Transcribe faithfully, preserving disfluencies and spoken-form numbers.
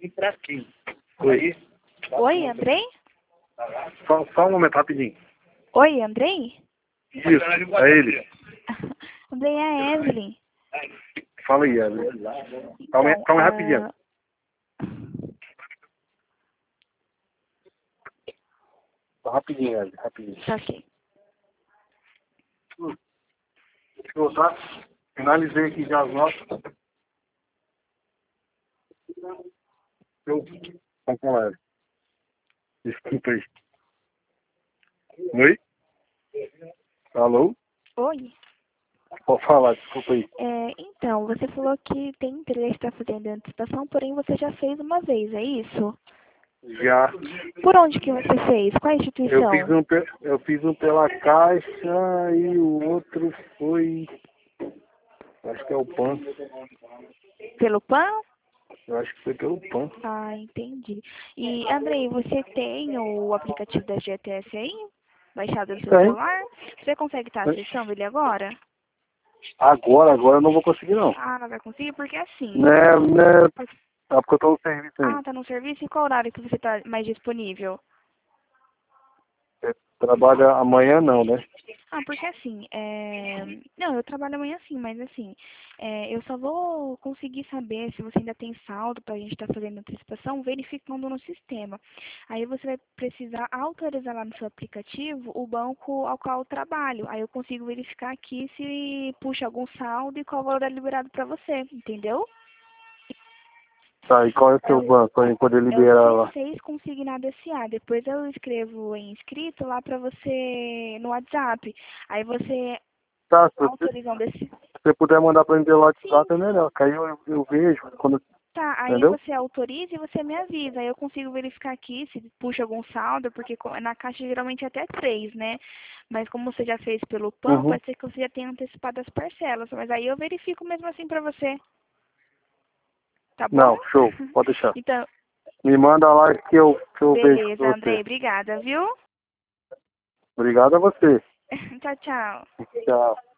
Oi. Oi, Andrei? Só, só um momento, rapidinho. Oi, Andrei? Isso, é ele. Andrei, é a Evelyn. Fala aí, Evelyn. Calma, aí- Então, calma aí ah, rapidinho. Só rapidinho, Evelyn, rapidinho. Tá ok. Deixa eu voltar. Finalizei aqui já as notas. Eu... Vamos com ela. Desculpa aí. Oi? Alô? Oi. Pode falar, desculpa aí. É, então, você falou que tem interesse para fazer a antecipação, porém você já fez uma vez, é isso? Já. Por onde que você fez? Qual a Eu instituição? fiz um, pe- eu fiz um pela Caixa e o outro foi... Acho que é o PAN. Pelo P A N? Eu acho que foi pelo PAN. Ah, entendi. E, Andrei, você tem o aplicativo da G T S aí? Baixado no seu Tem. celular? Você consegue estar acessando ele agora? Agora, agora eu não vou conseguir não. Ah, não vai conseguir? Porque assim... Né, né, é porque eu tô no serviço Ah, aí. tá no serviço? E qual horário que você tá mais disponível? Você trabalha amanhã não, né? Ah, porque assim, é... não, eu trabalho amanhã sim, mas assim, é, eu só vou conseguir saber se você ainda tem saldo pra gente estar fazendo antecipação verificando no sistema. Aí você vai precisar autorizar lá no seu aplicativo o banco ao qual eu trabalho. Aí eu consigo verificar aqui se puxa algum saldo e qual valor é liberado pra você, entendeu? Tá, e qual é o É seu o, banco pra gente poder é o liberar C lá? seis Consignado S A. Depois eu escrevo em inscrito lá pra você no WhatsApp. Aí você Tá, se você, se autorizando esse. você puder mandar pra mim pelo Sim, WhatsApp é melhor, que aí eu, eu, eu vejo quando, tá. Aí entendeu? você autoriza e você me avisa. Aí eu consigo verificar aqui se puxa algum saldo, porque co- na caixa geralmente é até três, né? Mas como você já fez pelo P A N, Uhum. pode ser que você já tenha antecipado as parcelas. Mas aí eu verifico mesmo assim pra você. Tá bom? Não, show, pode deixar. Então, Me manda lá que eu, que eu vejo beleza, com Andrei. você. Obrigada, viu? Obrigado a você. Tchau, tchau. Tchau.